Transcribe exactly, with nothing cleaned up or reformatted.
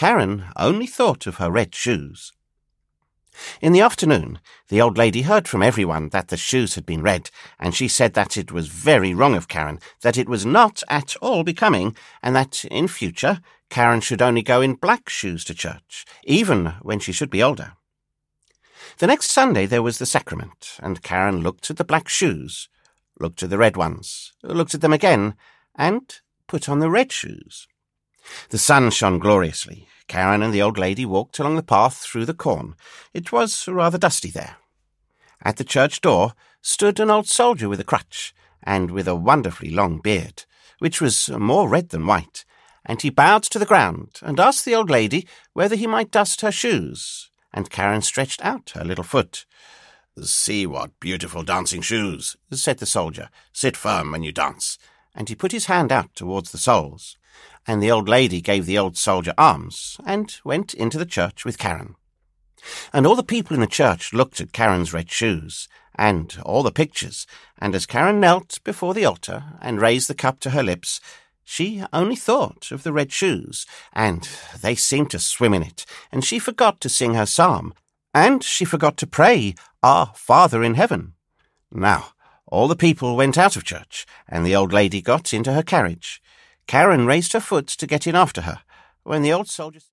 Karen only thought of her red shoes. In the afternoon, the old lady heard from everyone that the shoes had been red, and she said that it was very wrong of Karen, that it was not at all becoming, and that in future Karen should only go in black shoes to church, even when she should be older. The next Sunday there was the sacrament, and Karen looked at the black shoes, looked at the red ones, looked at them again, and put on the red shoes. The sun shone gloriously. Karen and the old lady walked along the path through the corn. It was rather dusty there. At the church door stood an old soldier with a crutch, and with a wonderfully long beard, which was more red than white, and he bowed to the ground and asked the old lady whether he might dust her shoes, and Karen stretched out her little foot. "See what beautiful dancing shoes," said the soldier. "Sit firm when you dance." And he put his hand out towards the soles, and the old lady gave the old soldier alms, and went into the church with Karen. And all the people in the church looked at Karen's red shoes, and all the pictures, and as Karen knelt before the altar and raised the cup to her lips, she only thought of the red shoes, and they seemed to swim in it, and she forgot to sing her psalm, and she forgot to pray, "Our Father in heaven." Now, all the people went out of church, and the old lady got into her carriage. Karen raised her foot to get in after her, when the old soldier